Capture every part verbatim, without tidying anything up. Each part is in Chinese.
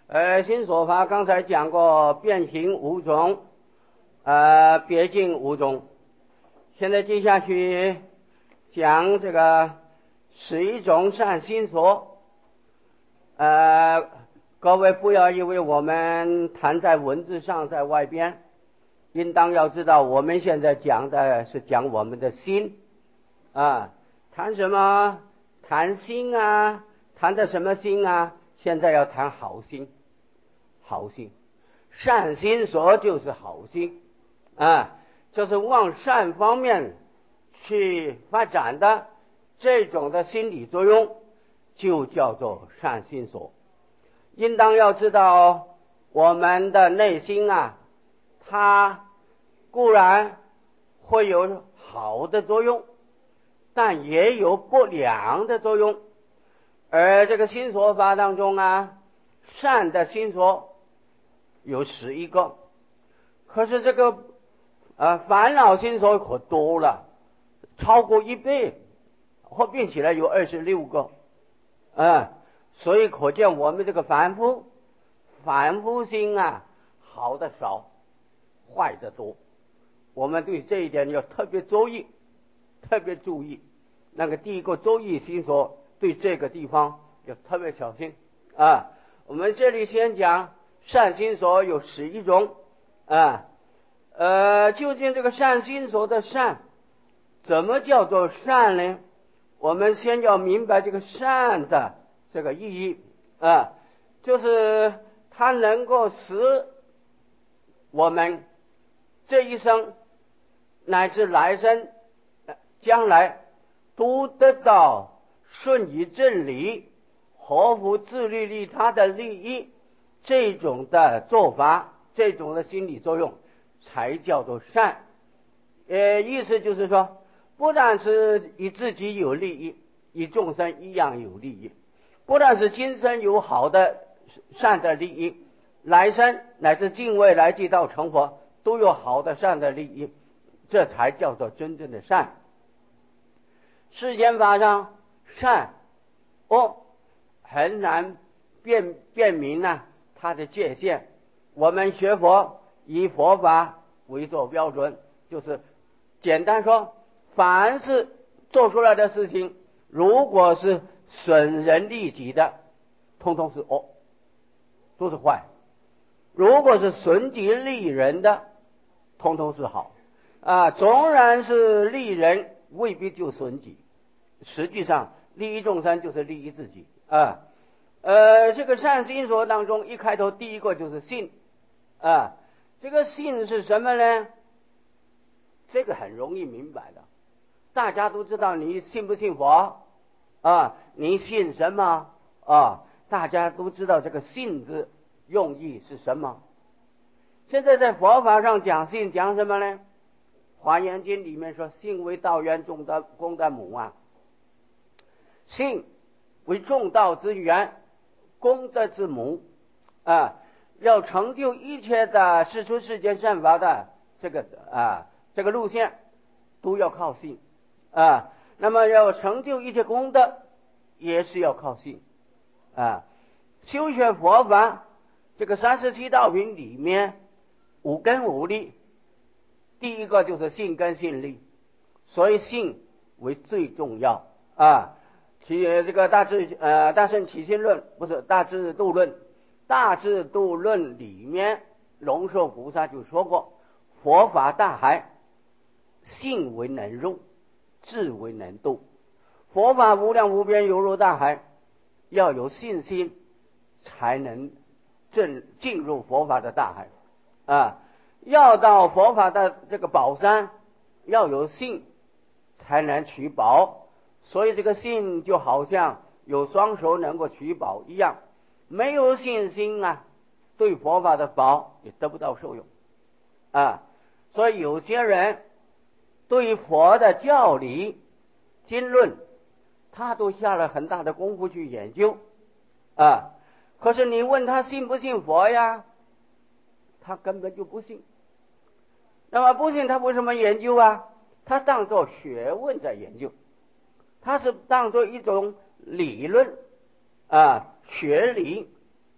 呃，新说法刚才讲过变形无踪，呃，别境无踪。现在接下去讲这个十一种善心所。呃，各位不要以为我们谈在文字上在外边，应当要知道我们现在讲的是讲我们的心啊，谈什么？谈心啊，谈的什么心啊？现在要谈好心，好心，善心所就是好心啊，就是往善方面去发展的这种的心理作用，就叫做善心所。应当要知道，我们的内心啊，它固然会有好的作用，但也有不良的作用。而这个心所法当中啊，善的心所有十一个，可是这个呃烦恼心所可多了，超过一倍，合并起来有二十六个啊。所以可见我们这个凡夫凡夫心啊，好的少，坏的多。我们对这一点要特别注意，特别注意。那个第一个注意心所，对这个地方要特别小心啊。我们这里先讲善心所有十一种啊，呃，究竟这个善心所的善，怎么叫做善呢？我们先要明白这个善的这个意义啊，就是它能够使我们这一生乃至来生将来都得到顺于正理，合乎自利利他的利益，这种的做法，这种的心理作用才叫做善。呃，意思就是说，不但是以自己有利益，与众生一样有利益，不但是今生有好的善的利益，来生乃至近未来即到成佛都有好的善的利益，这才叫做真正的善。世间法上善哦很难辨辨明呢、啊、它的界限。我们学佛以佛法为做标准，就是简单说，凡是做出来的事情，如果是损人利己的，通通是哦，都是坏；如果是损己利人的，通通是好啊。纵然是利人，未必就损己，实际上利益众生就是利益自己啊。呃，这个善心所当中，一开头第一个就是信啊。这个信是什么呢？这个很容易明白的，大家都知道你信不信佛啊？你信什么啊？大家都知道这个信字用意是什么。现在在佛法上讲信讲什么呢？华严经里面说，信为道源，众的功德母啊。信为众道之源，功德之母啊。要成就一切的世出世间善法的这个啊这个路线，都要靠信啊。那么要成就一切功德，也是要靠信啊。修学佛法，这个三十七道品里面五根五力，第一个就是信根信力，所以信为最重要啊。其这个大智呃大圣起信论不是大智度论，大智度论里面龙树菩萨就说过，佛法大海，信为能入，智为能渡。佛法无量无边，犹如大海，要有信心才能正进入佛法的大海啊。要到佛法的这个宝山，要有信才能取宝。所以这个信就好像有双手能够取宝一样，没有信心啊，对佛法的宝也得不到受用啊。所以有些人对佛的教理经论，他都下了很大的功夫去研究啊。可是你问他信不信佛呀，他根本就不信。那么不信他为什么研究啊？他当作学问在研究，他是当作一种理论啊学理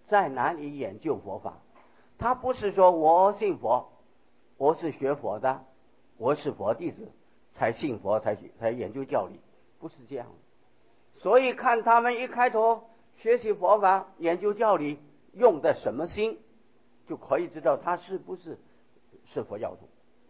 在哪里研究佛法。他不是说我信佛，我是学佛的，我是佛弟子才信佛，才才研究教理，不是这样。所以看他们一开头学习佛法研究教理用的什么心，就可以知道他是不是是佛教徒。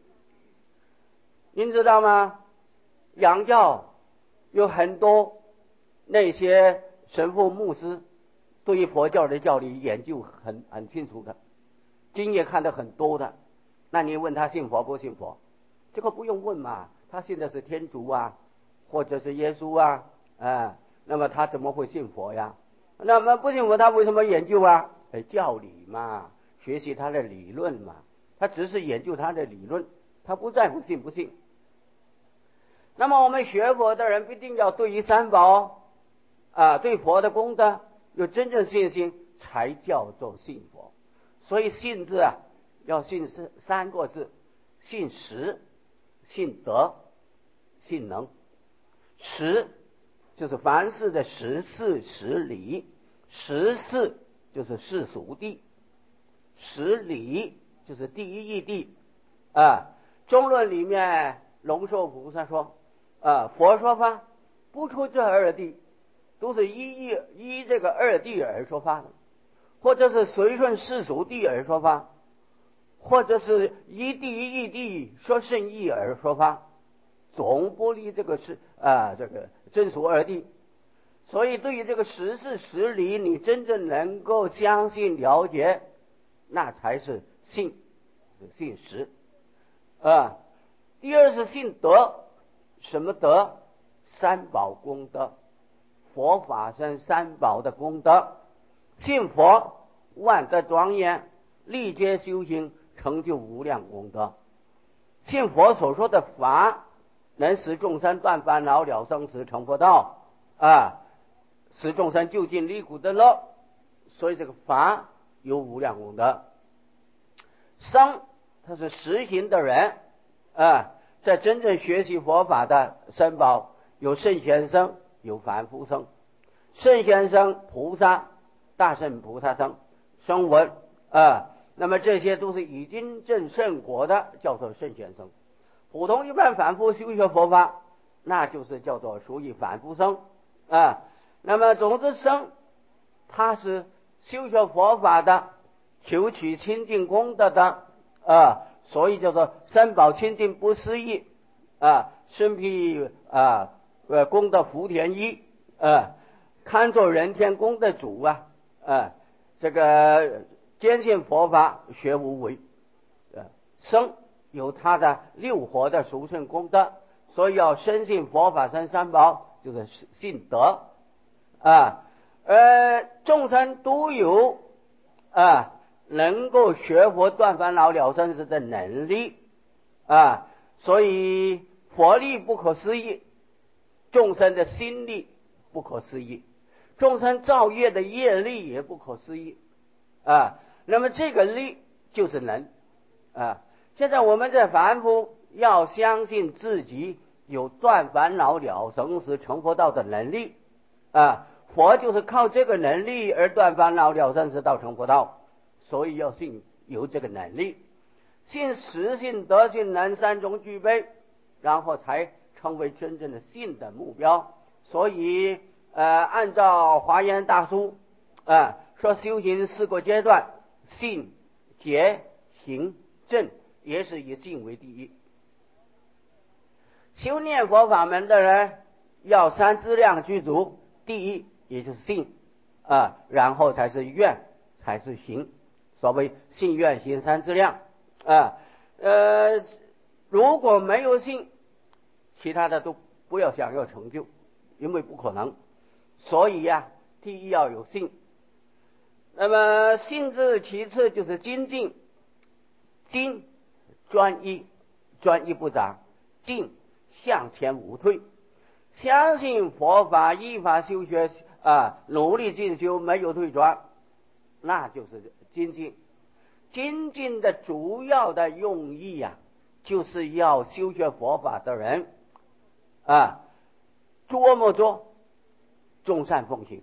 您知道吗？洋教有很多那些神父牧师对于佛教的教理研究很很清楚的，经也看得很多的。那你问他信佛不信佛，这个不用问嘛，他信的是天主啊，或者是耶稣啊，啊，那么他怎么会信佛呀？那么不信佛他为什么研究啊？哎，教理嘛，学习他的理论嘛，他只是研究他的理论，他不在乎信不信。那么我们学佛的人必定要对于三宝啊，对佛的功德有真正信心，才叫做信佛。所以信字啊，要信是三个字：信实、信德、信能。实就是凡事的实事实理，实事就是世俗谛，实理就是第一义谛啊。中论里面龙树菩萨说啊，佛说法不出这二谛，都是依依依这个二谛而说法的，或者是随顺世俗谛而说法，或者是依第一义谛说圣义而说法，总不离这个是啊这个真俗二谛。所以对于这个实事实理，你真正能够相信了解，那才是信，信实啊。第二是信德，什么德？三宝功德，佛法僧三宝的功德。信佛万德庄严，历劫修行成就无量功德。信佛所说的法能使众生断烦恼了生死成佛道啊，使众生就近离苦得乐，所以这个法有无量功德。僧他是实行的人啊，在真正学习佛法的僧宝有圣贤僧，有凡夫僧。圣贤僧菩萨，大圣菩萨僧，声闻啊，那么这些都是已经证圣果的，叫做圣贤僧。普通一般凡夫修学佛法，那就是叫做属于凡夫僧啊。那么总之僧，他是修学佛法的，求取清净功德的啊，所以叫做三宝清净不思议啊，身披啊呃功德福田衣啊，堪作人天功德主啊啊，这个坚信佛法学无为啊，僧有他的六活的殊胜功德，所以要深信佛法僧三宝，就是信德啊。而众生都有啊能够学佛断烦恼了生死的能力啊，所以佛力不可思议，众生的心力不可思议，众生造业的业力也不可思议啊。那么这个力就是能啊。现在我们在凡夫要相信自己有断烦恼了生死成佛道的能力啊，佛就是靠这个能力而断烦恼了生死道成佛道，所以要信有这个能力，信实信德信能三种具备，然后才成为真正的信的目标。所以呃，按照华严大书啊说，修行四个阶段，信解行证，也是以信为第一。修念佛法门的人要三资量具足，第一也就是信啊，然后才是愿，才是行。所谓信愿行三资量啊，呃，如果没有信，其他的都不要想要成就，因为不可能。所以呀、啊，第一要有信。那么信字其次就是精进，精专一，专一不杂，进向前无退。相信佛法，依法修学啊，努力进修，没有退转，那就是精进。精进的主要的用意呀、啊，就是要修学佛法的人啊，琢磨着众善奉行，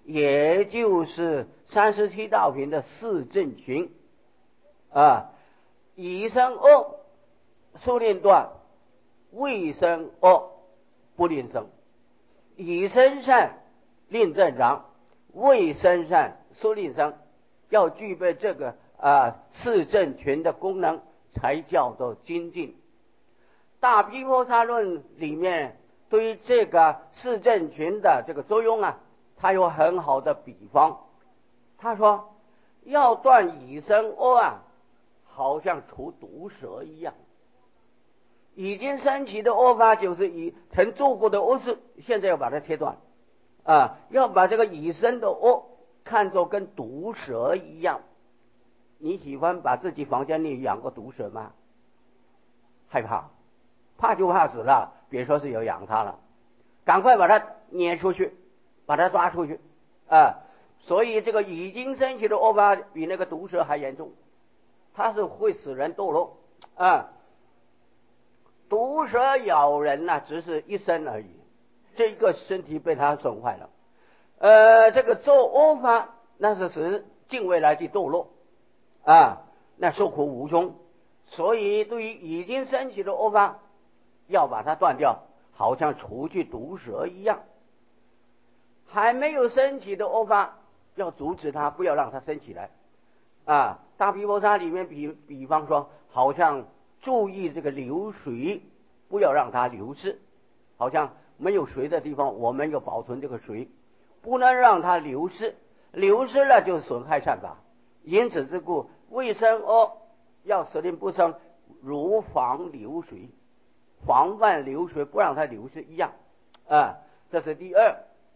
也就是三十七道品的四正群啊，以身恶速令断，未生恶不令生，以身善令正常，未生善速令生，要具备这个啊四正群的功能，才叫做精进。大毗婆沙论里面对于这个四正群的这个作用啊，他有很好的比方。他说要断以身恶啊，好像除毒蛇一样。已经升起的恶法就是以曾做过的恶事，现在要把它切断啊，要把这个已生的恶看作跟毒蛇一样。你喜欢把自己房间里养过毒蛇吗？害怕，怕就怕死了，别说是有养它了，赶快把它撵出去，把它抓出去啊！所以这个已经升起的恶法比那个毒蛇还严重，它是会使人堕落啊。毒蛇咬人呢、啊，只是一身而已，这个身体被它损坏了。呃，这个做恶法那是使尽未来际堕落啊，那受苦无穷。所以对于已经升起的恶法，要把它断掉，好像除去毒蛇一样。还没有升起的恶法，要阻止它，不要让它升起来啊。大毗婆沙里面比比方说，好像注意这个流水，不要让它流失，好像没有水的地方，我们要保存这个水，不能让它流失，流失了就损害善法。因此之故，未生恶要使令不生，如防流水，防范流水，不让它流失一样啊。这是第二。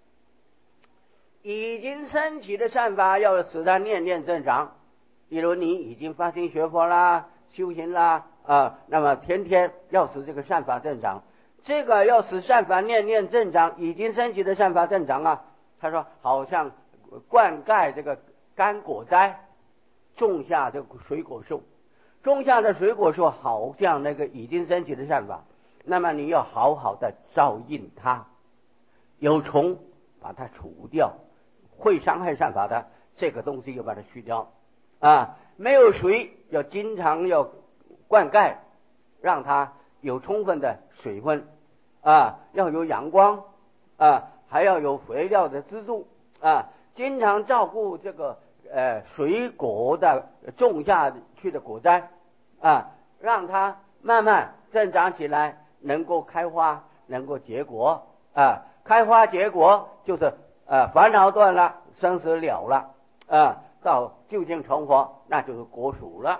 已经升起的善法要使它念念正常，比如你已经发心学佛啦，修行啦啊，那么天天要使这个善法正常，这个要使善法念念正常，已经升起的善法正常啊。他说好像灌溉这个干果栽，种下这个水果树，种下的水果树好像那个已经升起的善法，那么你要好好的照应它，有虫把它除掉，会伤害善法的这个东西要把它去掉啊。没有水要经常要灌溉，让它有充分的水分啊，要有阳光啊，还要有肥料的资助啊，经常照顾这个呃水果的种下去的果栽啊，让它慢慢增长起来，能够开花，能够结果啊。开花结果就是呃烦恼断了，生死了了啊，到究竟成佛，那就是果属了。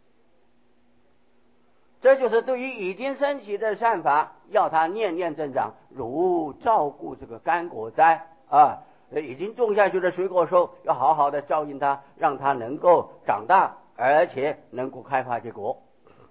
这就是对于已经升起的善法，要他念念正长，如照顾这个干果栽啊，已经种下去的水果树，要好好的照应它，让它能够长大，而且能够开花结果。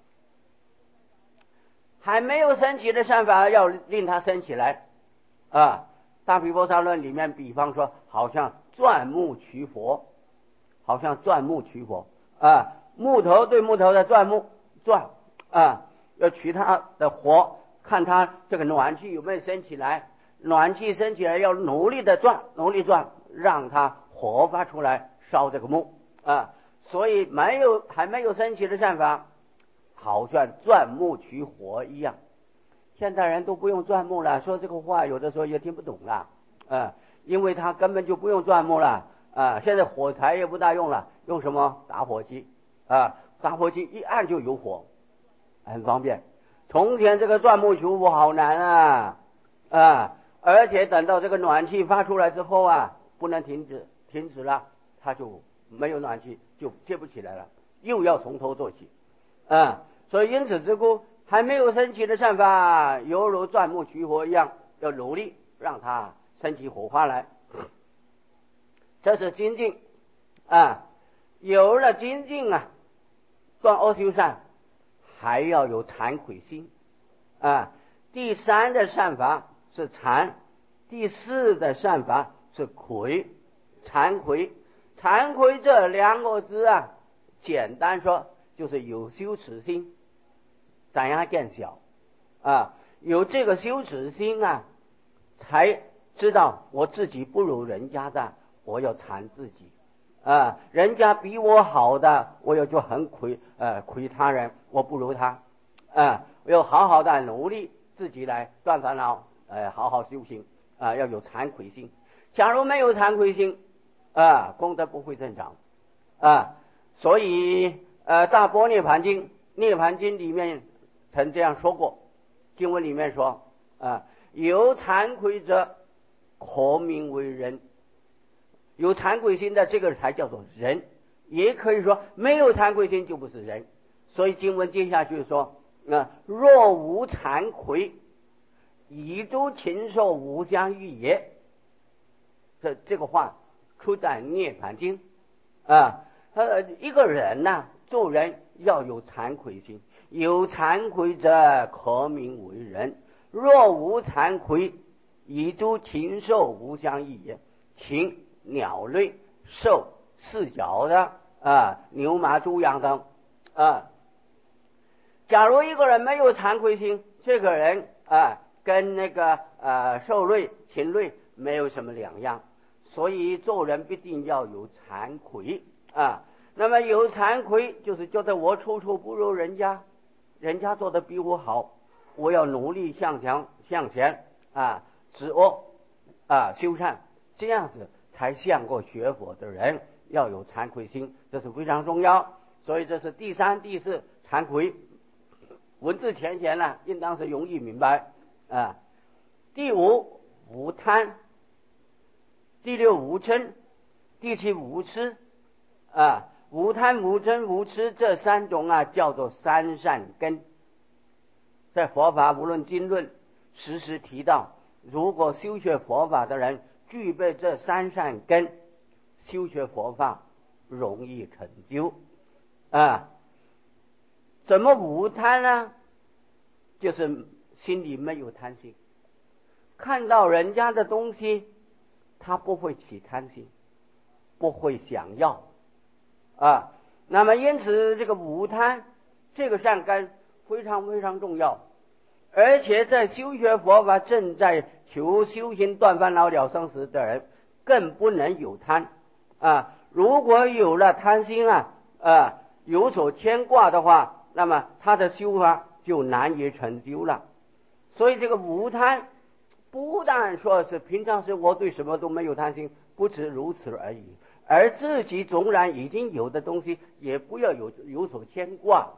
还没有升起的善法，要令它升起来啊。大毗婆沙论里面比方说，好像钻木取火，好像钻木取火啊，木头对木头的钻木钻啊，要取它的火，看它这个暖气有没有升起来，暖气升起来要努力的钻，努力钻，让它火发出来烧这个木啊。所以没有还没有升起的善法，好像钻木取火一样。现代人都不用钻木了，说这个话有的时候也听不懂了啊，因为他根本就不用钻木了啊。现在火柴也不大用了，用什么打火机啊？打火机一按就有火，很方便。从前这个钻木取火好难啊啊！而且等到这个暖气发出来之后啊，不能停止，停止了它就没有暖气，就接不起来了，又要从头做起啊。所以因此之故，还没有升起的善法，犹如钻木取火一样，要努力让它升起火花来。这是精进啊，有了精进啊，断恶修善，还要有惭愧心啊。第三的善法是惭，第四的善法是愧。惭愧，惭愧这两个字啊，简单说就是有羞耻心，怎样变小啊？有这个羞耻心啊，才知道我自己不如人家的， 我要馋自己啊，人家比我好的，我要就很亏呃亏他人，我不如他啊，我要好好的努力自己来断烦恼，呃，好好修行啊，要有惭愧心。假如没有惭愧心啊，功德不会增长啊。所以呃，《大般涅盘经》《涅盘经》里面曾这样说过，经文里面说啊，有惭愧者可名为人。有惭愧心的这个才叫做人，也可以说没有惭愧心就不是人。所以经文接下去说啊，若无惭愧，以诸禽兽无相欲也。这这个话出在《涅盘经》啊。呃，一个人呢、啊，做人要有惭愧心，有惭愧者可名为人。若无惭愧，以诸禽兽无相异也。禽、鸟类、兽、四脚的啊，牛马猪羊等啊。假如一个人没有惭愧心，这个人啊，跟那个呃兽类、禽类没有什么两样。所以做人必定要有惭愧啊。那么有惭愧，就是觉得我处处不如人家，人家做的比我好，我要努力向前向前啊，止恶啊，修善，这样子才像个学佛的人，要有惭愧心，这是非常重要。所以这是第三、第四惭愧，文字浅显了，应当是容易明白啊。第五无贪，第六无嗔，第七无痴啊。无贪无嗔无痴这三种啊，叫做三善根。在佛法无论经论时时提到，如果修学佛法的人具备这三善根，修学佛法容易成就啊。怎么无贪呢？就是心里没有贪心，看到人家的东西他不会起贪心，不会想要啊。那么因此这个无贪这个善根非常非常重要。而且在修学佛法正在求修行断烦恼了生死的人更不能有贪啊。如果有了贪心啊啊有所牵挂的话，那么他的修法就难以成就了。所以这个无贪不但说是平常时我对什么都没有贪心，不止如此而已，而自己纵然已经有的东西也不要有有所牵挂。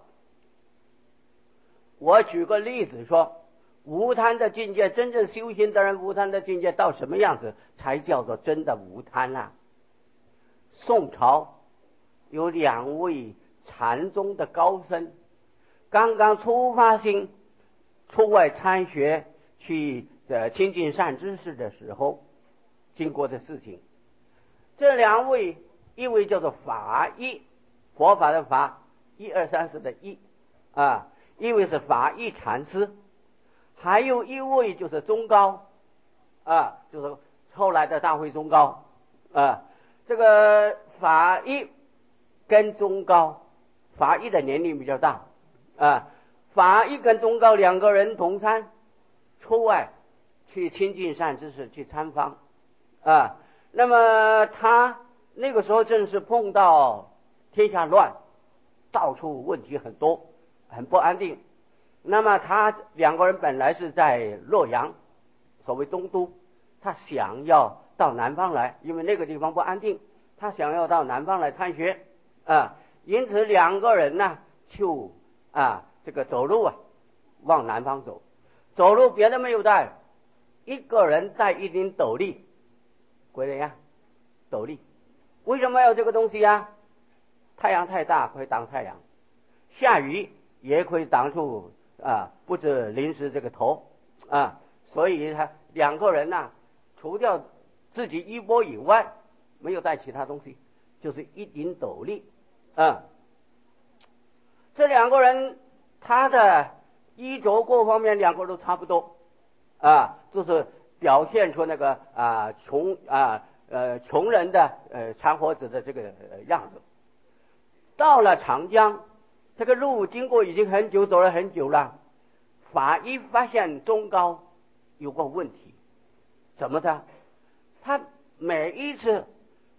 我举个例子说，无贪的境界，真正修行的人无贪的境界到什么样子才叫做真的无贪啊？宋朝有两位禅宗的高僧，刚刚出发心出外参学去呃亲近善知识的时候经过的事情。这两位，一位叫做法义，佛法的法，一二三四的义啊，一位是法义禅师，还有一位就是宗高啊，就是后来的大慧宗高啊。这个法义跟宗高，法义的年龄比较大啊，法义跟宗高两个人同参出外去亲近善知识，去参访啊。那么他那个时候正是碰到天下乱，到处问题很多，很不安定。那么他两个人本来是在洛阳，所谓东都，他想要到南方来，因为那个地方不安定，他想要到南方来参学啊。因此两个人呢就啊这个走路啊往南方走，走路别的没有带，一个人带一顶斗笠，鬼人呀，斗笠，为什么要这个东西呀？太阳太大可以挡太阳，下雨也可以挡住啊，不止淋湿这个头啊。所以他两个人呢、啊，除掉自己衣钵以外，没有带其他东西，就是一顶斗笠啊。这两个人他的衣着各方面两个都差不多啊，就是表现出那个啊穷啊呃穷人的呃馋活子的这个、呃、样子。到了长江，这个路经过已经很久，走了很久了。法医发现宗高有个问题，怎么的？他每一次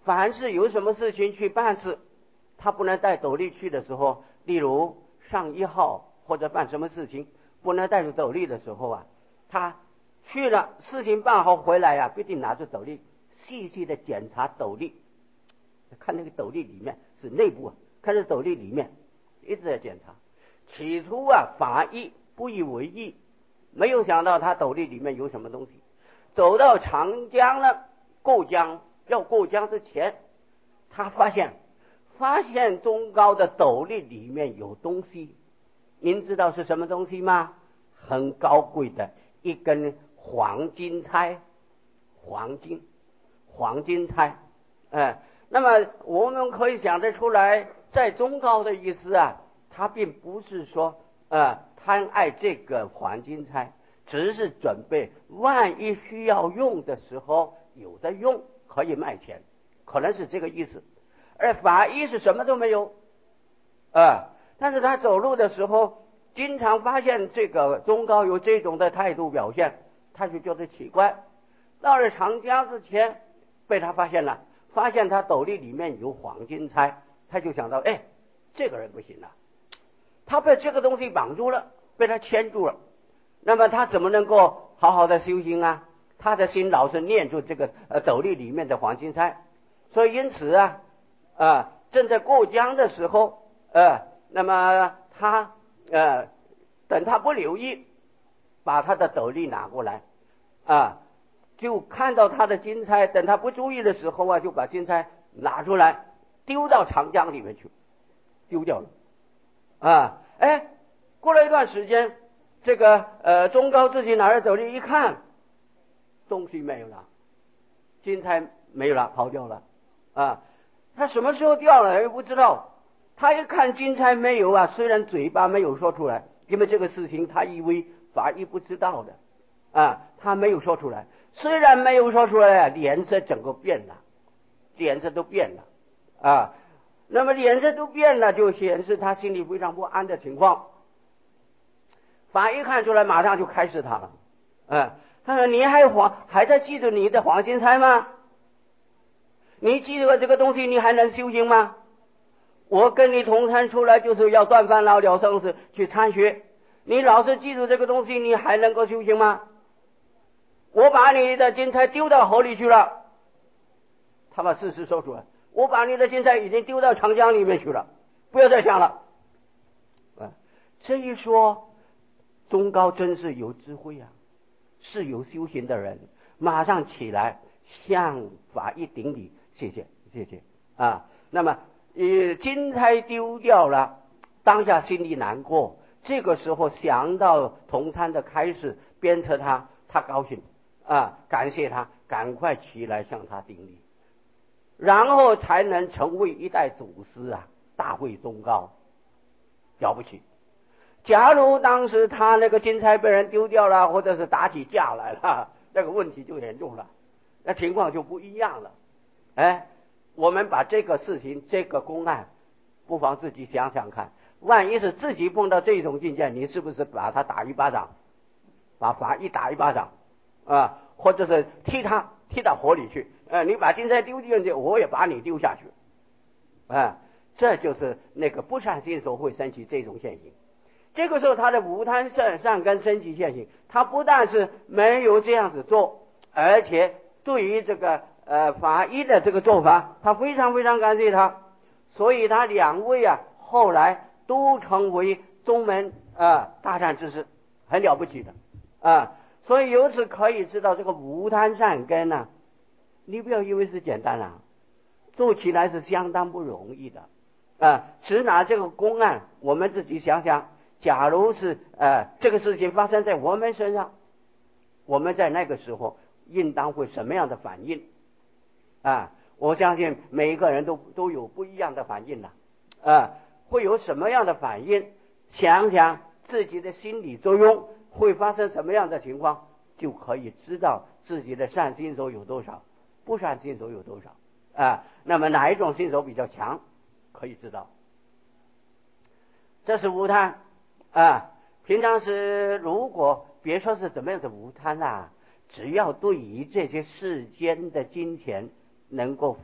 凡是有什么事情去办事，他不能带斗笠去的时候，例如上一号或者办什么事情不能带着斗笠的时候啊，他去了，事情办好回来呀、啊，必定拿着斗笠细细的检查斗笠，看那个斗笠里面是内部啊，看这斗笠里面一直在检查。起初啊，法医不以为意，没有想到他斗笠里面有什么东西。走到长江了，过江要过江之前，他发现发现宗高的斗笠里面有东西。您知道是什么东西吗？很高贵的一根黄金钗，黄金黄金钗。哎，那么我们可以想得出来，在宗高的意思啊，他并不是说呃贪爱这个黄金钗，只是准备万一需要用的时候有的用，可以卖钱，可能是这个意思。而法医是什么都没有啊、呃，但是他走路的时候经常发现这个宗高有这种的态度表现，他就觉得奇怪。到了长江之前被他发现了，发现他斗笠里面有黄金钗，他就想到，哎，这个人不行了，他被这个东西绑住了，被他牵住了，那么他怎么能够好好的修行啊？他的心老是念住这个呃斗笠里面的黄金钗，所以因此啊啊、呃、正在过江的时候呃那么他呃等他不留意，把他的斗笠拿过来啊，就看到他的金钗，等他不注意的时候啊，就把金钗拿出来丢到长江里面去，丢掉了啊。哎，过了一段时间，这个呃宗高自己拿着斗笠一看，东西没有了，金钗没有了，跑掉了啊。他什么时候掉了也不知道。他一看金钗没有啊，虽然嘴巴没有说出来，因为这个事情他以为法医不知道的啊，他没有说出来。虽然没有说出来啊，脸色整个变了，脸色都变了啊。那么脸色都变了，就显示他心里非常不安的情况。法医看出来，马上就开示他了。啊，他说：“你还黄还在记住你的黄金钗吗？你记住了这个东西，你还能修行吗？我跟你同参出来就是要断烦恼了生死去参学，你老是记住这个东西，你还能够修行吗？我把你的金钗丢到河里去了。”他把事实说出来，我把你的金钗已经丢到长江里面去了，不要再想了。啊，这一说，宗高真是有智慧啊，是有修行的人，马上起来向法医顶礼，谢谢谢谢啊。那么呃金钗丢掉了，当下心里难过，这个时候想到同参的开示，鞭策他，他高兴啊，感谢他，赶快起来向他顶礼，然后才能成为一代祖师啊，大会宗高，了不起。假如当时他那个金钗被人丢掉了，或者是打起架来了，那个问题就严重了，那情况就不一样了。哎，我们把这个事情这个公案不妨自己想想看，万一是自己碰到这种境界，你是不是把他打一巴掌，把法医打一巴掌啊，或者是踢他踢到河里去，呃，你把金钗丢进去，我也把你丢下去啊，这就是那个不善心所会升起这种现行。这个时候他的无贪善善根升起现行，他不但是没有这样子做，而且对于这个呃法医的这个做法，他非常非常感谢他，所以他两位啊后来都成为宗门啊、呃、大善之士，很了不起的啊。所以由此可以知道，这个无贪善根呢、啊，你不要以为是简单啊，做起来是相当不容易的啊。只拿这个公案，我们自己想想。假如是呃这个事情发生在我们身上，我们在那个时候应当会什么样的反应啊？我相信每一个人都都有不一样的反应的啊，会有什么样的反应？想想自己的心理作用会发生什么样的情况，就可以知道自己的善心手有多少，不善心手有多少啊。那么哪一种心手比较强，可以知道。这是无贪。啊，平常时如果别说是怎么样的无贪啦、啊，只要对于这些世间的金钱能够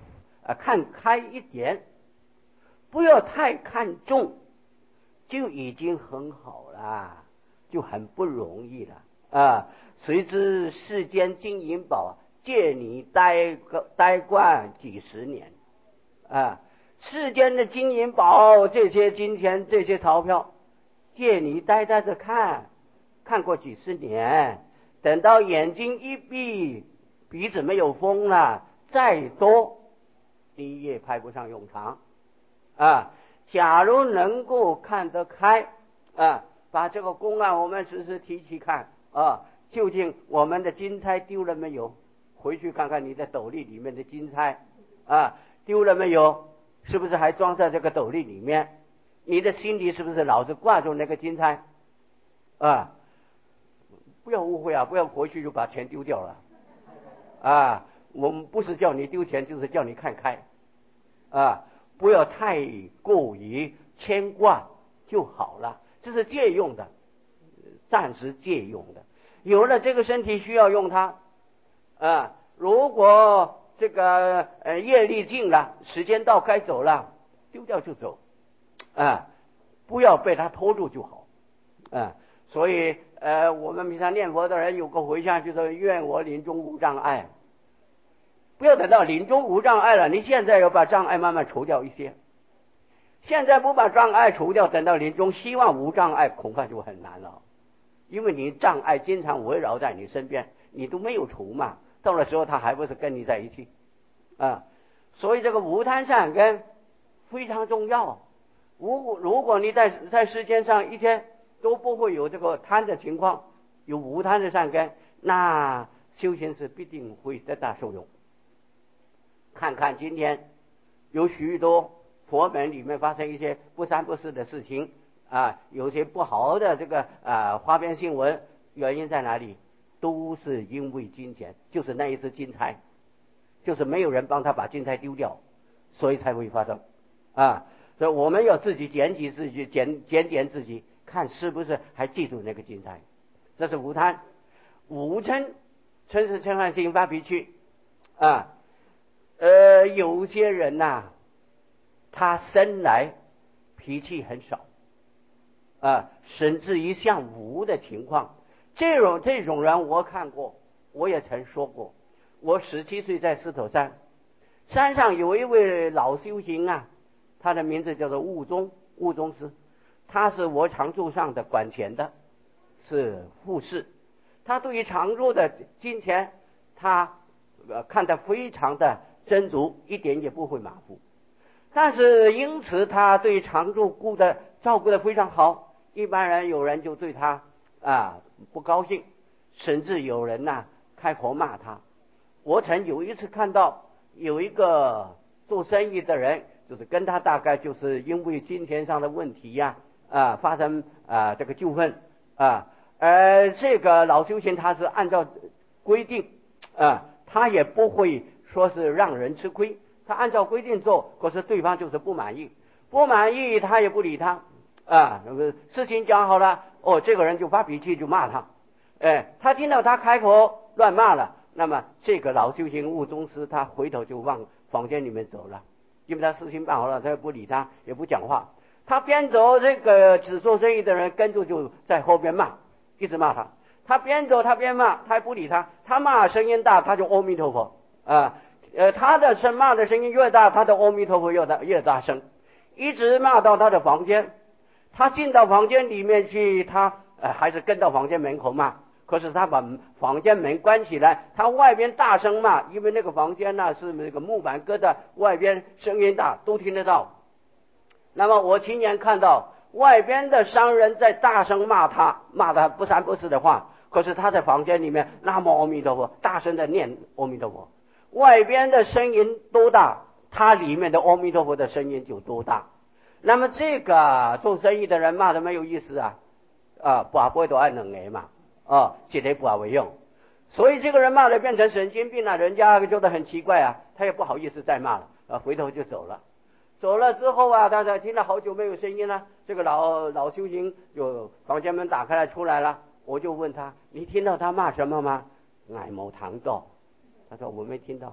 啊看开一点，不要太看重，就已经很好了，就很不容易了啊！谁知世间金银宝，借你呆个呆惯几十年啊！世间的金银宝，这些金钱，这些钞票，借你呆呆着看，看过几十年，等到眼睛一闭，鼻子没有风了，再多你也派不上用场啊！假如能够看得开啊，把这个公案我们时时提起看啊，究竟我们的金钗丢了没有？回去看看你的斗笠里面的金钗啊，丢了没有？是不是还装在这个斗笠里面？你的心里是不是老是挂住那个金钗啊？不要误会啊，不要回去就把钱丢掉了啊！我们不是叫你丢钱，就是叫你看开啊！不要太过于牵挂就好了，这是借用的，暂时借用的。有了这个身体需要用它啊，如果这个呃业力尽了，时间到该走了，丢掉就走啊，不要被他拖住就好啊。所以呃，我们平常念佛的人有个回向，就是愿我临终无障碍。不要等到临终无障碍了，你现在要把障碍慢慢除掉一些。现在不把障碍除掉，等到临终希望无障碍，恐怕就很难了。因为你障碍经常围绕在你身边，你都没有除嘛，到了时候他还不是跟你在一起啊？所以这个无贪善根非常重要。如如果你在在世间上一天都不会有这个贪的情况，有无贪的善根，那修行是必定会得大受用。看看今天有许多佛门里面发生一些不三不四的事情啊，有些不好的这个啊花边新闻，原因在哪里？都是因为金钱，就是那一只金钗，就是没有人帮他把金钗丢掉，所以才会发生啊。所以我们要自己检举自己，检检点自己，看是不是还记住那个金钗。这是无贪。无嗔，嗔是嗔恨心发脾气啊。呃，有些人呐、啊，他生来脾气很少啊，甚至于像无的情况。这种这种人我看过，我也曾说过。我十七岁在狮头山，山上有一位老修行啊，他的名字叫做悟宗，悟宗师，他是我常住上的管钱的，是护士。他对于常住的金钱，他呃看得非常的斟酌，一点也不会马虎。但是因此他对常住顾的照顾的非常好，一般人有人就对他啊不高兴，甚至有人呐、啊、开口骂他。我曾有一次看到有一个做生意的人，就是跟他大概就是因为金钱上的问题呀 啊, 啊发生啊这个纠纷啊，而这个老修行他是按照规定啊，他也不会说是让人吃亏，他按照规定做，可是对方就是不满意，不满意他也不理他啊，事情讲好了，哦，这个人就发脾气就骂他，哎，他听到他开口乱骂了，那么这个老修行悟宗师他回头就往房间里面走了，因为他事情办好了，他也不理他，也不讲话。他边走，这个只做生意的人跟着就在后边骂，一直骂他。他边走他边骂，他还不理他，他骂声音大，他就阿弥陀佛啊，呃，他的声骂的声音越大，他的阿弥陀佛越大越大声，一直骂到他的房间。他进到房间里面去，他呃还是跟到房间门口骂。可是他把房间门关起来，他外边大声骂，因为那个房间呢是那个木板搁在外边，声音大，都听得到。那么我亲眼看到外边的商人在大声骂他，骂他不三不四的话，可是他在房间里面南无阿弥陀佛，大声的念阿弥陀佛。外边的声音多大，他里面的阿弥陀佛的声音就多大。那么这个做生意的人骂的没有意思啊，啊，不不会多爱能哎嘛。哦，写的不好为用，所以这个人骂的变成神经病了，人家觉得很奇怪啊，他也不好意思再骂了，啊，回头就走了。走了之后啊，大家听了好久没有声音了，这个老老修行就房间门打开来出来了，我就问他，你听到他骂什么吗？俺没听到，他说我没听到。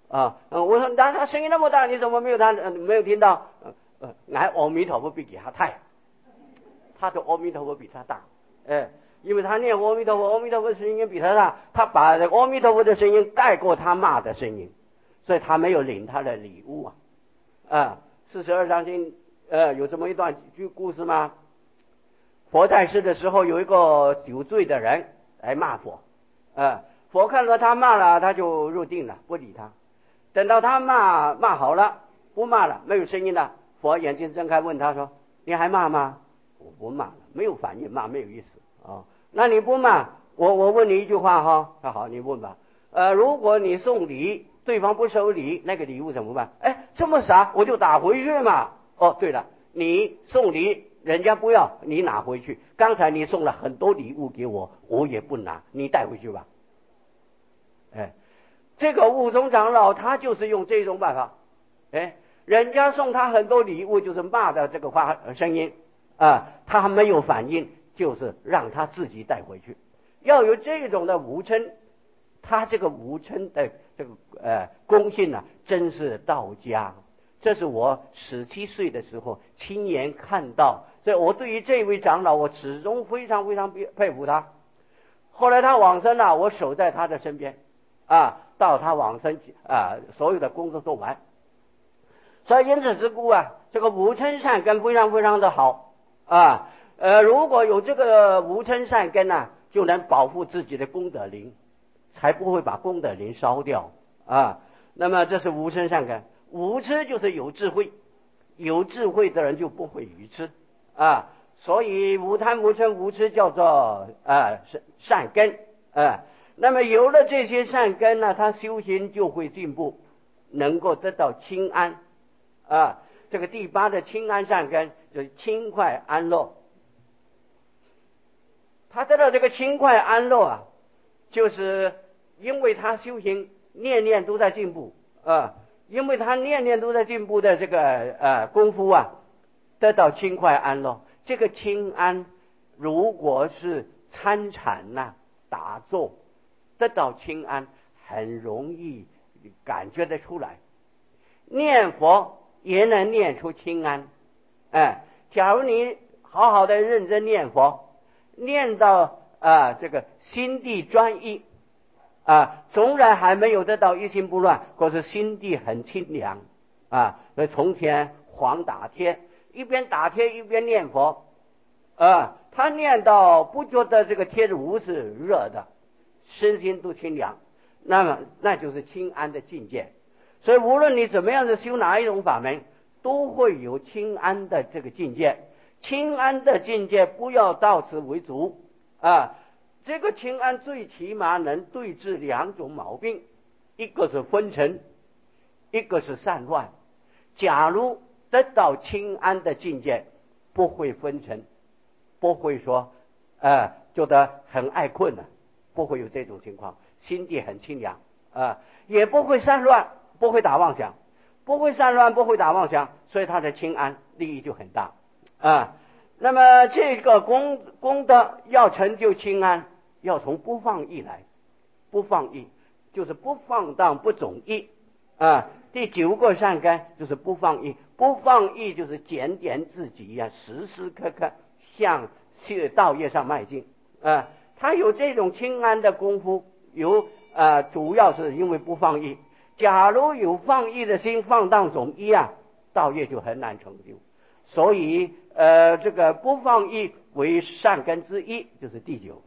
啊，嗯，我说那他声音那么大，你怎么没有他、呃、没有听到？呃呃，俺阿弥陀佛比给他大，他的阿弥陀佛比他大，哎，因为他念阿弥陀佛，阿弥陀佛的声音比他大，他把阿弥陀佛的声音盖过他骂的声音，所以他没有领他的礼物啊。啊，四十二章经呃有这么一段句故事吗？佛在世的时候，有一个酒醉的人来骂佛，啊，佛看到他骂了，他就入定了，不理他。等到他骂骂好了，不骂了，没有声音了，佛眼睛睁开问他说：“你还骂吗？”我不骂了，没有反应，骂没有意思啊。那你不骂，我我问你一句话哈，那好，你问吧。呃，如果你送礼，对方不收礼，那个礼物怎么办？哎，这么傻，我就打回去嘛。哦，对了，你送礼，人家不要，你拿回去。刚才你送了很多礼物给我，我也不拿，你带回去吧。哎，这个悟宗长老他就是用这种办法。哎，人家送他很多礼物，就是骂的这个话声音啊，他没有反应，就是让他自己带回去。要有这种的无嗔，他这个无嗔的这个呃公性啊，真是道家。这是我十七岁的时候亲眼看到，所以我对于这位长老，我始终非常非常佩服他。后来他往生了，我守在他的身边啊，到他往生啊，所有的工作做完。所以因此之故啊，这个无嗔善根非常非常的好啊。呃，如果有这个无嗔善根啊，就能保护自己的功德林，才不会把功德林烧掉啊。那么这是无嗔善根。无痴就是有智慧，有智慧的人就不会愚痴啊。所以无贪无嗔无痴叫做啊善根啊。那么有了这些善根呢，他修行就会进步，能够得到清安啊。这个第八的清安善根就是轻快安乐。他得到这个轻快安乐啊，就是因为他修行念念都在进步啊。因为他念念都在进步的这个呃功夫啊，得到轻快安乐。这个清安，如果是参禅呐、啊、打坐，得到清安，很容易感觉得出来。念佛也能念出清安。哎，假如你好好的认真念佛，念到啊、呃、这个心地专一。啊，纵然还没有得到一心不乱，可是心地很清凉啊。所以从前黄打贴，一边打贴一边念佛啊，他念到不觉得这个贴炉是热的，身心都清凉，那么那就是清安的境界。所以无论你怎么样的修哪一种法门，都会有清安的这个境界。清安的境界不要到此为足啊。这个清安最起码能对治两种毛病，一个是昏沉，一个是散乱。假如得到清安的境界，不会昏沉，不会说呃觉得很爱困了，不会有这种情况，心地很清凉啊、呃，也不会散乱，不会打妄想，不会散乱，不会打妄想，所以他的清安利益就很大啊、呃。那么这个功功德要成就清安，要从不放逸来。不放逸就是不放荡不总逸啊。第九个善根就是不放逸，不放逸就是检点自己呀、啊，时时刻刻向道业上迈进啊。他有这种清安的功夫，有啊，主要是因为不放逸。假如有放逸的心，放荡总逸啊，道业就很难成就。所以呃，这个不放逸为善根之一，就是第九。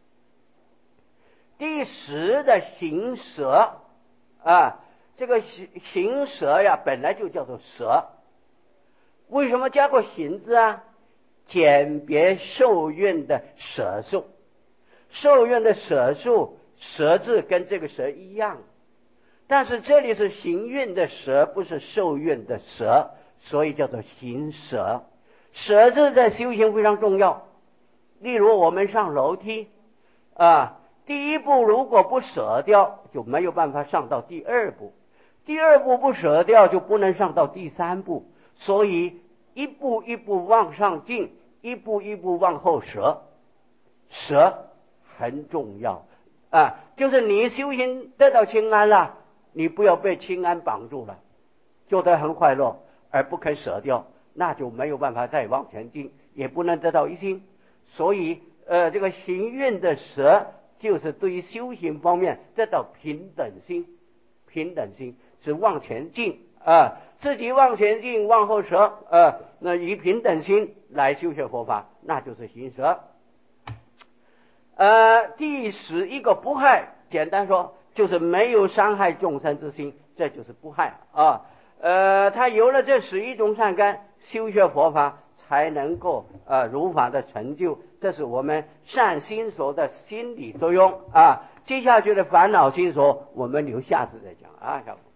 第十的行舍啊，这个行行舍呀，本来就叫做舍，为什么加过行字啊？简别受孕的舍受，受孕的舍受，舍字跟这个舍一样，但是这里是行运的舍，不是受孕的舍，所以叫做行舍。舍字在修行非常重要。例如我们上楼梯啊，第一步如果不舍掉，就没有办法上到第二步，第二步不舍掉，就不能上到第三步。所以一步一步往上进，一步一步往后舍，舍很重要啊。就是你修行得到清安了你不要被清安绑住了，觉得很快乐而不肯舍掉，那就没有办法再往前进，也不能得到一心。所以呃，这个行愿的舍就是对于修行方面得到平等心，平等心是往前进啊，自己往前进，往后舍啊，那以平等心来修学佛法，那就是行舍。呃，第十一个不害，简单说就是没有伤害众生之心，这就是不害啊。呃，他有了这十一种善根，修学佛法才能够呃如法的成就，这是我们善心所的心理作用啊。接下去的烦恼心所，我们留下次再讲啊。